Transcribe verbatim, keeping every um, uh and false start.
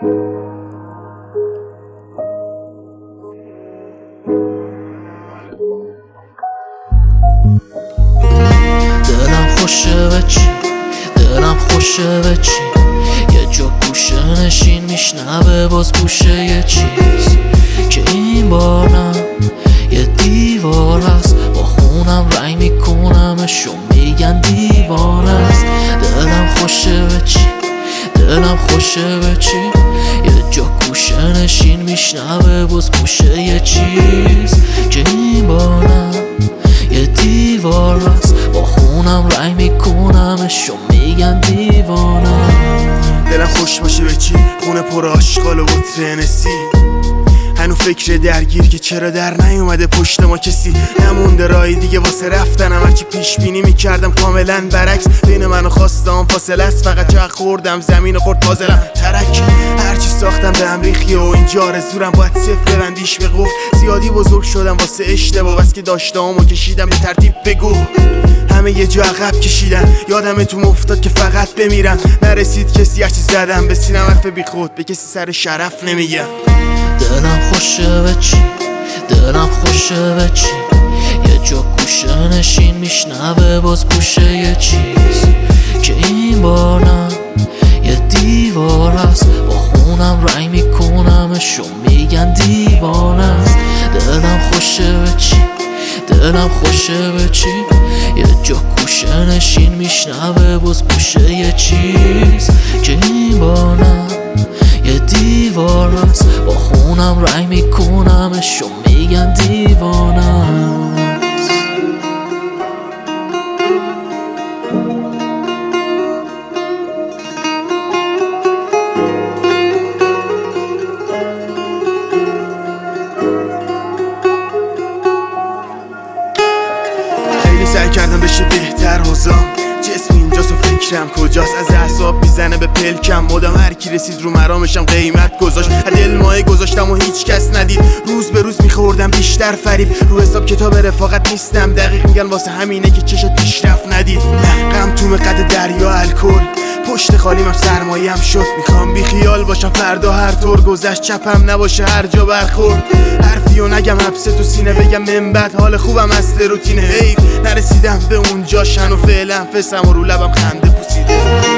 دلم خوشه به چی، دلم خوشه به چی، یه جا گوشه نشین میشنوه باز گوشه یه چیز که این بار نه یه دیوار است، با خونم رنگ میکنمشون میگن دیوانه است. دلم خوشه به چی، دلم خوشه به چی، یه جا گوشه نشین میشنوه باز گوشه یه چیز که این بار نه یه دیوار است، با خونم رنگ میکنمشون میگن دیوانه. دلم خوش باشه به چی، خونه پر آشغال و بطر نسی، هنو فکر درگیر که چرا در نیومده پشت ما کسی، نمونده رای دیگه واسه رفتنم، هرچی پیش بینی میکردم کاملا برعکس، بین من و خواستم فاصله است، فقط چه خوردم زمین خورد پازلم ترک، هرچی ساختم به امریخی و اینجا رزورم باید صفر ببندیش به گفت، زیادی بزرگ شدم واسه اشتباه بس که داشتهامو کشیدم به ترتیب بگو، همه یه جا عقب کشیدن، یادم تو افتاد که فقط بمیرم، نرسید کسی هرچی زدم به سینم حرف بی خود به کسی سر شرف نمیگم. دلم خوشه به چی، دلم خوشه به چی، یه جا گوشه نشین میشنوه باز گوشه یه چیز که این بار نه یه دیوار است، با خونم رنگ میکنمشون میگن دیوانه است. دلم خوشه به چی، دلم خوشه به چی، یه جا گوشه نشین میشنوه باز گوشه یه چیز که این بار نه یه دیوار است، با خونم رنگ میکنمشون میگن دیوانه است. خیلی سعی کردم بشه بهتر حوزام، جسم اینجاست و فکرم کجاست، از اعصاب میزنه به پلکم، مدام هر کی رسید رو مرامشم قیمت گذاشت، دل مایه گذاشتم و هیچ کس ندید، روز به روز میخوردم بیشتر فریب، رو حساب کتاب رفاقت نیستم، دقیق میگن واسه همینه که چشت پیشرفت ندید، غم تو قد دریا الکل، پشت خالیم سرمایه‌ام شد، میخوام بی خیال باشم فردا هر طور گذشت، چپم نباشه هر جا برخورد، حرفیو نگم حبسه تو سینه بگم من بعد حال خوبم اصل روتین، حیف نرسیدم به اونجا شن و فعلا فسم و رو لبم خنده پوسیده.